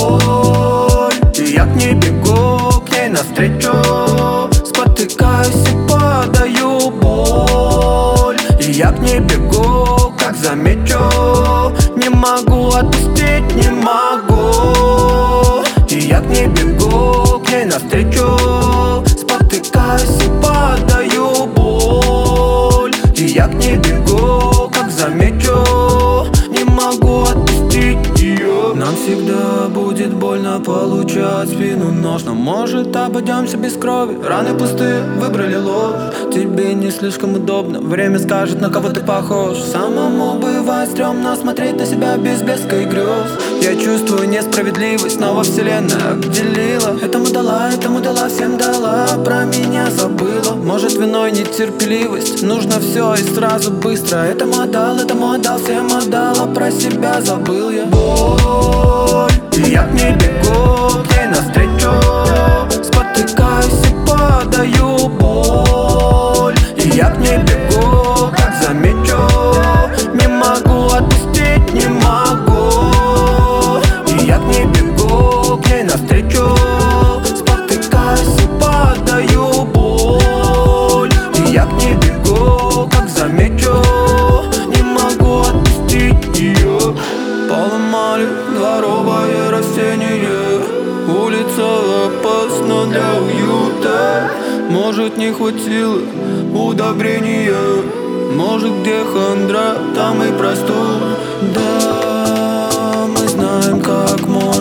боль, и я к ней бегу, к ней навстречу. Спотыкаюсь и падаю, боль, и я к ней бегу, как замечу. Не могу отпустить, не могу, и я к ней бегу, к ней навстречу. Спотыкаюсь и падаю, боль, и я к ней бегу, как замечу. Не могу отпустить ее. Нам всегда будет больно получать спину нож, но может обойдемся без крови. Раны пустые, выбрали ложь. Тебе не слишком удобно, время скажет, на кого ты похож. Самому бывает стрёмно смотреть на себя без блеска и грез. Я чувствую несправедливость, снова вселенная обделила. Этому дала, всем дала, про меня забыла. Может виной нетерпеливость, нужно все и сразу быстро. Этому отдал, всем отдал, а про себя забыл я. Боль, и я к ней бегу, к ней навстречу. Спотыкаюсь и падаю, боль, и я к ней бегу, как замечу. Не могу отпустить, не могу, и я к ней бегу, к ней навстречу. Спотыкаюсь и падаю, боль, и я к ней бегу, как замечу. Не могу отпустить ее. Поломали дворовое растение, улица опасна для уюта. Может не хватило удобрения, может где хандра, там и простуда. Да, мы знаем как можно